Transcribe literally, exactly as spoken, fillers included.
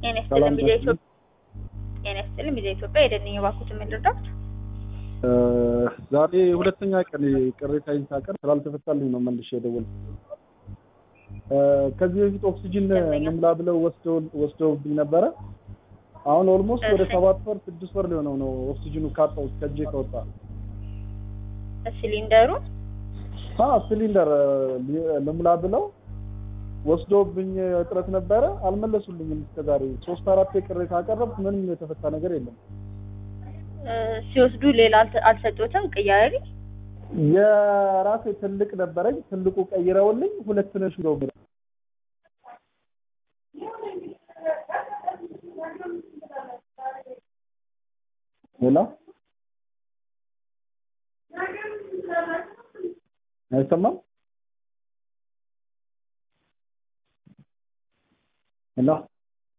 የነስተልም ቢዜ ኢትዮጵያ የነስተልም ቢዜ ኢትዮጵያ የደንኝ ባኩት ምንድርዳት ዛሬ ሁለተኛ ቀን ቅሬታዬን ሳቀርብ ስላልተፈታልኝ ነው መልሼ የደወልኩት። ከዚህ በፊት ኦክሲጅን እንምላ ብለው ወስደው ወስደውብኝ ነበረ። አሁን ኦልሞስት ወደ ሰባት ወር ስድስት ወር ሊሆነው ነው ኦክሲጅኑ ካጣው ከጄ ከወጣ። ሲሊንደሩ አ ሲሊንደር እንምላ ብለው ወስደውብኝ እጥረት ነበረ አልመለሱልኝም እስከዛሬ ሶስት አራት ቅሬታ አቀረብኩ ምንም የተፈታ ነገር የለም። ሲወስዱ ሌላ አልሰጡትም ቅያሪ የራሴ ትልቅ ነበረኝ ትልቁ ቀይረውልኝ ሁለት ነሽ ነው ሄሎ አይሰማም ሄሎ